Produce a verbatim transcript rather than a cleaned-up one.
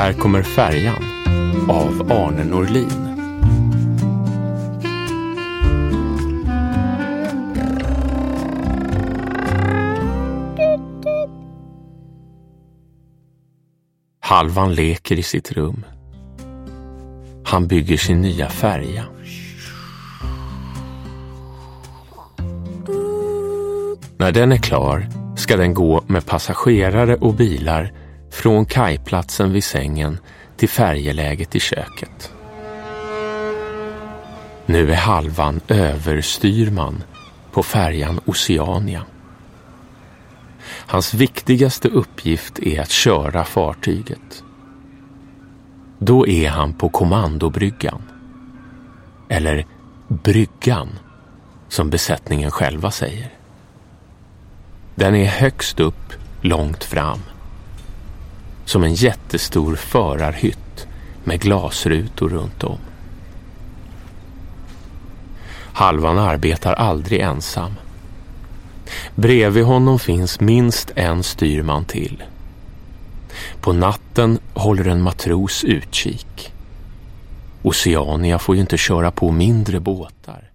Här kommer färjan av Arne Norlin. Halvan leker i sitt rum. Han bygger sin nya färja. När den är klar ska den gå med passagerare och bilar från kajplatsen vid sängen till färjeläget i köket. Nu är Halvan överstyrman på färjan Oceania. Hans viktigaste uppgift är att köra fartyget. Då är han på kommandobryggan. Eller bryggan, som besättningen själva säger. Den är högst upp, långt fram. Som en jättestor förarhytt med glasrutor runt om. Halvan arbetar aldrig ensam. Bredvid honom finns minst en styrman till. På natten håller en matros utkik. Oceania får ju inte köra på mindre båtar.